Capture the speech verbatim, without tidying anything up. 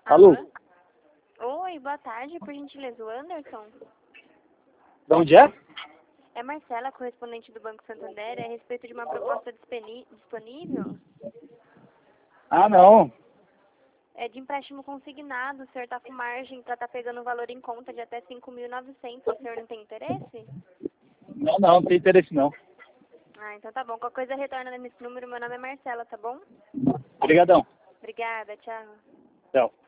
Alô? Oi, boa tarde, por gentileza, o Anderson? De onde é? É Marcela, correspondente do Banco Santander, é a respeito de uma proposta disponi- disponível? Ah, não. É de empréstimo consignado, o senhor está com margem para estar pegando um valor em conta de até cinco mil e novecentos, o senhor não tem interesse? Não, não, não tem interesse não. Ah, então tá bom, qualquer coisa retorna nesse número, meu nome é Marcela, tá bom? Obrigadão. Obrigada, tchau. Tchau.